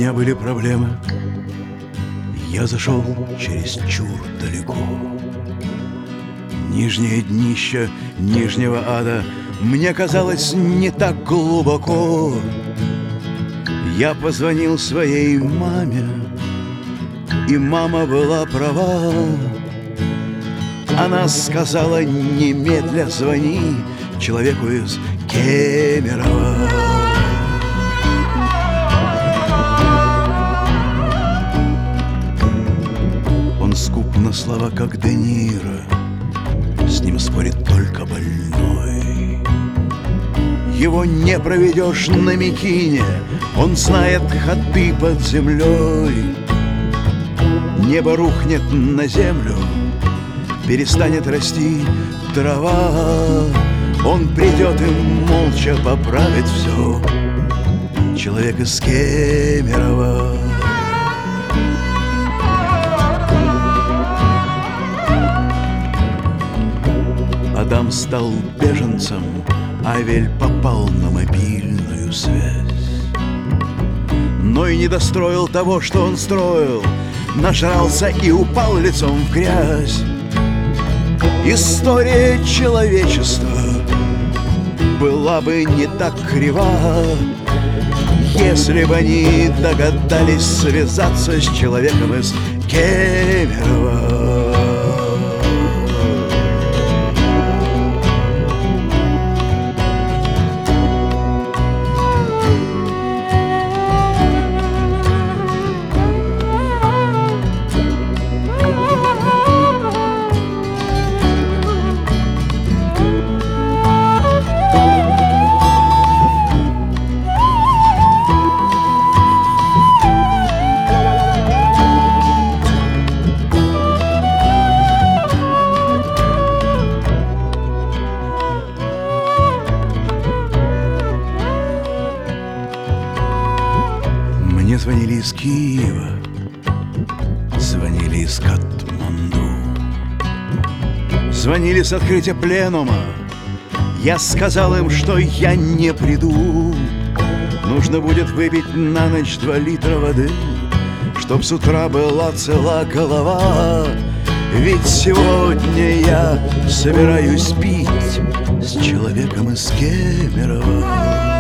меня были проблемы. Я зашел чересчур далеко. Нижнее днище нижнего ада мне казалось не так глубоко. Я позвонил своей маме, и мама была права. Она сказала: немедля звони человеку из Кемерово. Он скуп на слова, как Де Ниро, с ним спорит только больной. Его не проведешь на Микине, он знает ходы под землей. Небо рухнет на землю, перестанет расти трава. Он придет и молча поправит все. Человек из Кемерово. Адам стал беженцем, Авель попал на мобильную связь. Но и не достроил того, что он строил, нажрался и упал лицом в грязь. История человечества была бы не так крива, если бы они догадались связаться с человеком из Кемерово. Мне звонили из Киева, звонили из Катманду, звонили с открытия пленума. Я сказал им, что я не приду. Нужно будет выпить на ночь 2 литра воды, чтоб с утра была цела голова. Ведь сегодня я собираюсь пить с человеком из Кемерово.